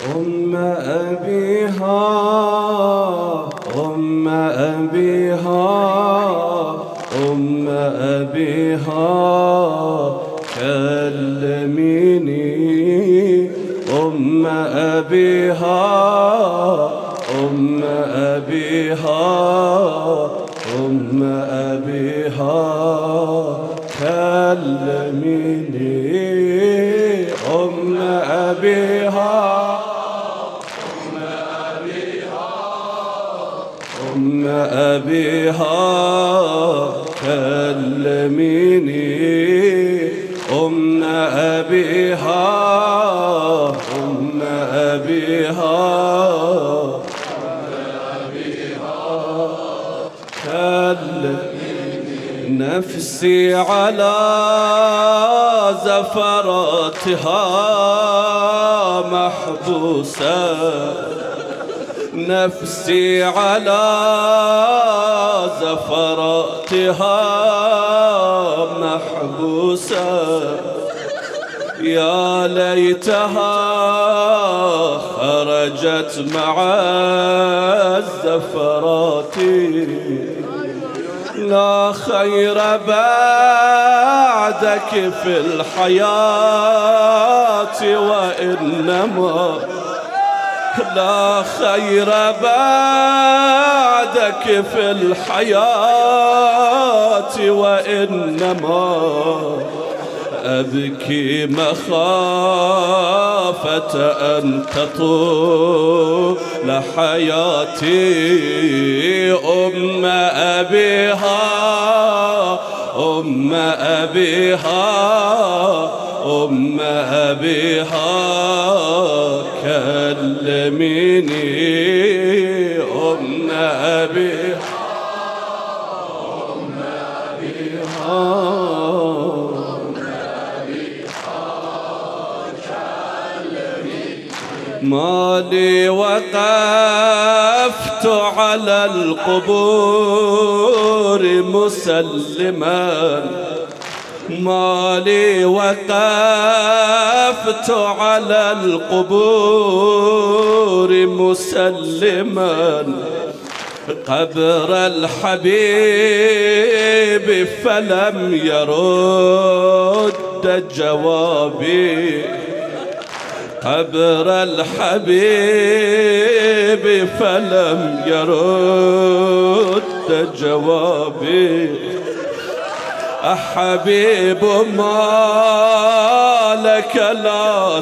أم أبيها أم أبيها أم أبيها كلميني أم أبيها أم أبيها أم أبيها كلميني أم أبيها أم أبيها كلميني أم أبيها أم أبيها كلميني نفسي على زفراتها محبوسة نفسي على زفراتها محبوسة يا ليتها خرجت مع الزفرات لا خير بعدك في الحياة وإنما لا خير بعدك في الحياة وإنما أبكي مخافة أن تطول حياتي أم أبيها أم أبيها أم أبيها كلميني أم أبيها أم أبيها مالي وقفت على القبور مسلما مالي وقفت على القبور مسلما قبر الحبيب فلم يرد جوابي قبر الحبيب فلم يرد جوابي أحبيب ما لك لا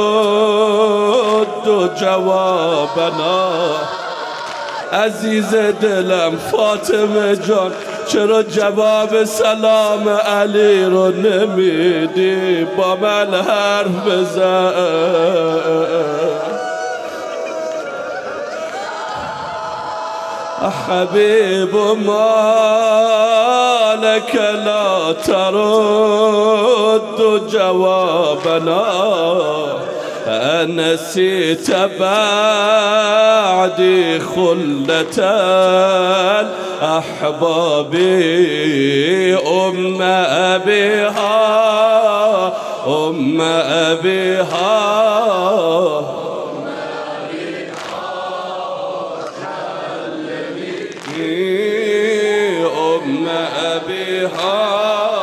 ترد جوابنا عزیز دلم فاطمه جان چرا جواب سلام علی رو نمیدی با من حرف بزن حبیب ما لك لا ترد جوابنا أنسيت بعدي خلة الأحباب أم أبيها أم أبيها أم أبيها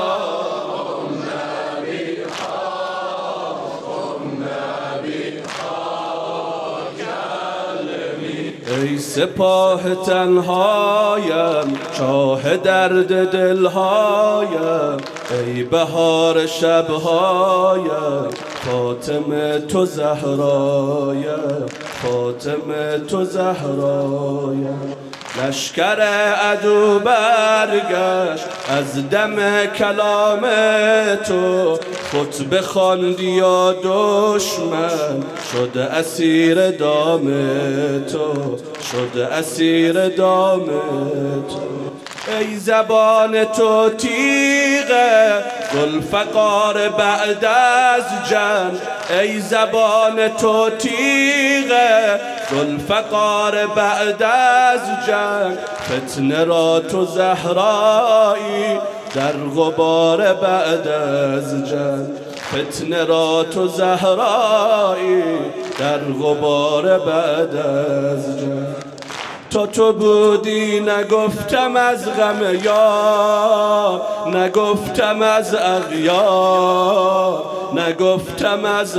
ای سپاه تنهایم چاه درد دلهایم ای بهار شبهایم فاطمه تو زهرایم فاطمه تو زهرایم لشکر عدو برگشت از دم کلام تو خطبه خواندی یا دشمن شد اسیر دام تو شد اسیر دام تو ای زبان تو تیغ ذوالفقار بعد از جنگ ای زبان تو تیغ ذوالفقار بعد از جنگ فتنه را تو زهرایی در غبار بعد از جنگ فتنه را تو زهرایی در غبار بعد از جنگ. تا تو بودی نگفتم از غم یار، نگفتم از اغیار، نگفتم از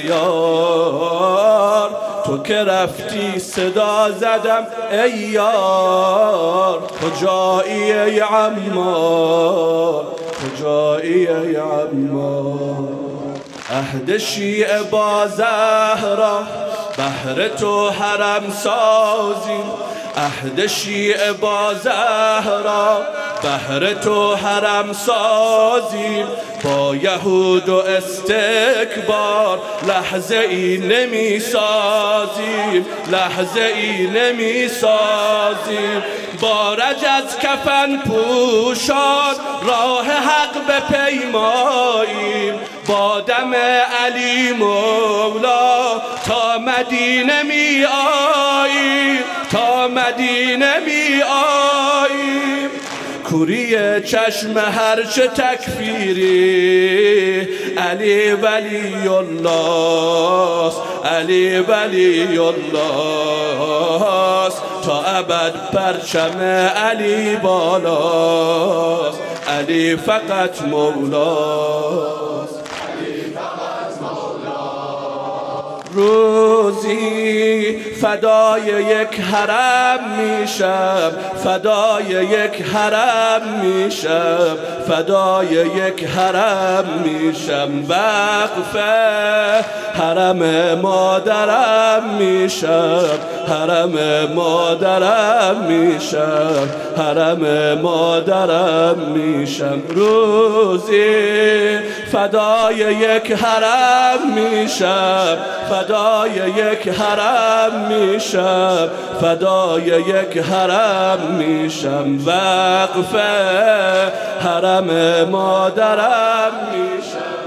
اغیار. تو که رفتی صدا زدم ای یار، کجایی ای عمار، کجایی ای عمار. عهد شیعه با زهرا بهر تو حرم سازیم، عهد شیعه با زهرا بهر تو حرم سازیم. با یهود و استکبار لحظه ای نمی سازیم، لحظه ای نمی سازیم. با رجز کفن پوشان راه حق بپیماییم، با دم علی مولا تا مدینه می آییم، تا مدینه می آییم. کوری چشم هرچه تکفیری علی ولی الله، علی ولی الله. تا ابد پرچم علی بالاست، علی فقط مولاست. روزی فدای یک حرم میشم، فدای یک حرم میشم، فدای یک حرم میشم. وقف حرم مادرم میشم، حرم مادرم میشم، حرم مادرم میشم. روزی فدای یک حرم میشم، فدای یک حرم میشم، فدای یک حرم میشم. وقف حرم مادرم میشم.